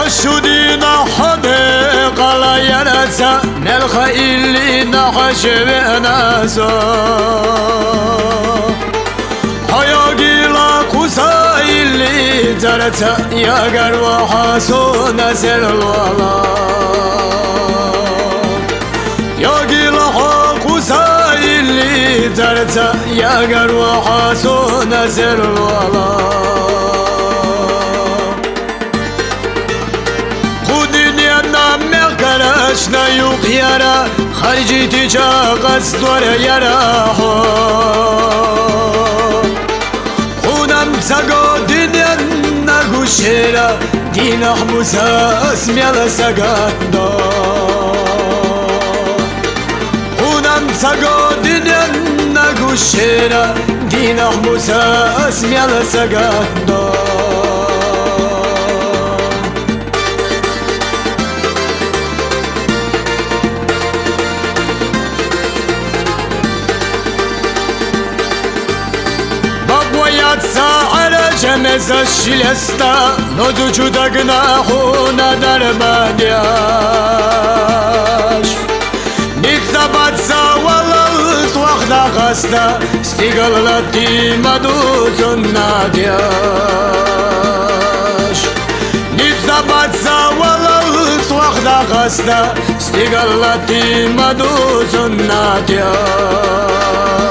حشودينا حديقة لا ينسى نلخى اللي نحش بناسا حياقي لا قصا اللي ترتا يا قروا حاسو نسل الولا ياقي لا قصا اللي ترتا يا قروا حاسو نسل الولا اشنا يوق يرا خارجي تجا قصدور يرا خونم سقو دنيا نغوشيرا دين احموسا اسمي على سقاندا خونم سقو دنيا نغوشيرا دين احموسا اسمي على سقاندا على جمز الشلستا نوزو دقناحونا درمانياش نتزبط سوالس وخدا غستا ستيقل لدي مدوزو نادياش نتزبط سوالس وخدا غستا ستيقل لدي مدوزو نادياش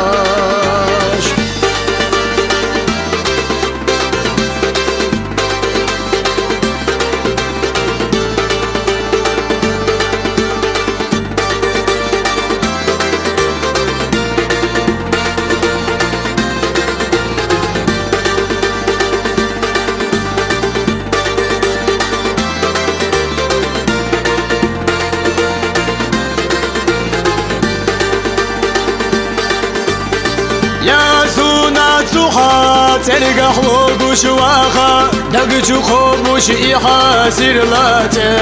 تلقى حوق وشواخة دقج خوب وشي حاسر لاتين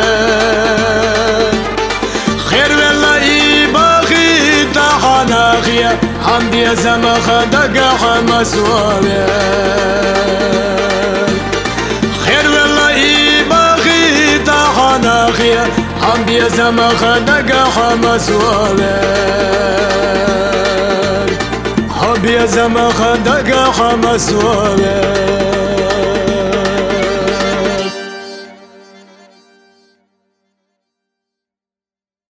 خير والله باخي تحناخيا عندي زمخة دقا حمس وابين خير والله باخي تحناخيا عندي زمخة دقا حمس وابين حبي زمخة دقا حمس وابين